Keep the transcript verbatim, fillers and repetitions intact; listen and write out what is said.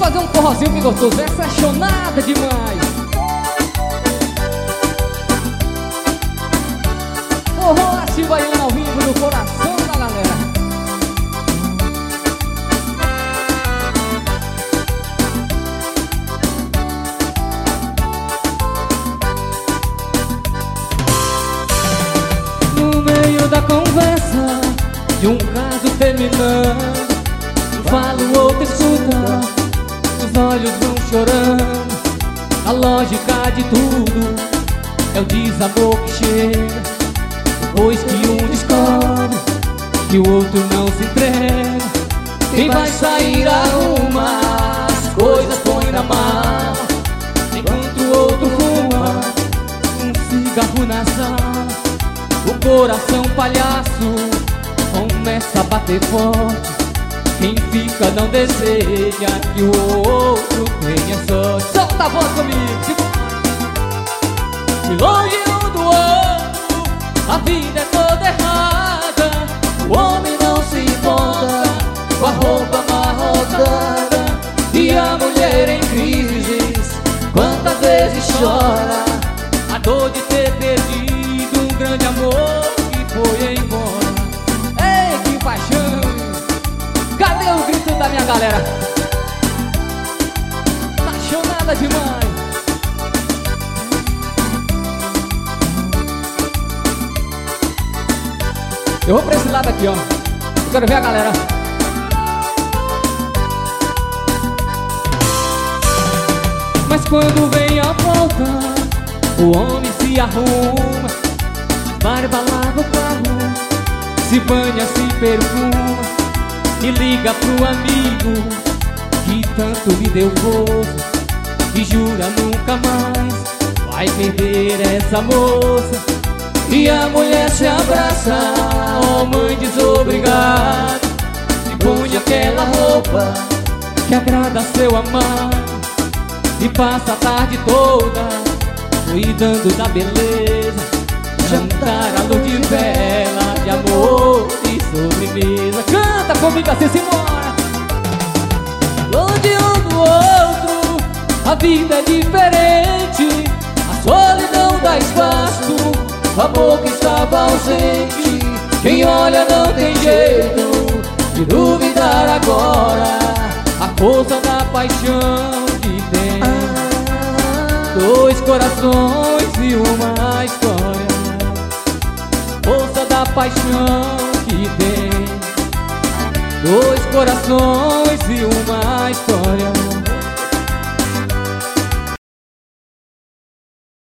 fazer um forrozinho bem gostoso. Essa é chonada demais. Forró Arte Baiana ao vivo no coração da galera. No meio da conversa de um caso terminando, um fala, o outro escuta, os olhos vão chorando. A lógica de tudo é o desamor que chega depois que um descobre que o outro não se entrega. Quem vai sair arruma as coisas, põe na mala, enquanto o outro fuma um cigarro na sala. O coração palhaço começa a bater forte. Quem fica não deseja que o outro tenha sorte. Solta a voz comigo. E longe um do outro, a vida é toda errada. O homem não se importa com a roupa amarrotada, e a mulher em crises quantas vezes chora a dor de ter perdido um grande amor que foi embora. Ei, que paixão! Cadê o grito da minha galera? Apaixonada demais. Eu vou pra esse lado aqui, ó. Eu quero ver a galera. Mas quando vem a volta, o homem se arruma, barba, lava o carro, se banha, se perfuma e liga pro amigo que tanto lhe deu força e jura nunca mais vai perder essa moça. E a mulher se abraça, ó mãe desobrigada, e põe aquela roupa que agrada seu amado, e passa a tarde toda cuidando da beleza, jantar à luz de vela, de amor e sobremesa. Canta comigo assim, simbora! Longe um do outro, a vida é diferente, a solidão dá espaço, o amor que estava ausente. Quem olha não tem jeito de duvidar agora a força da paixão que tem. Dois corações e uma história, força da paixão que tem. Dois corações e uma história.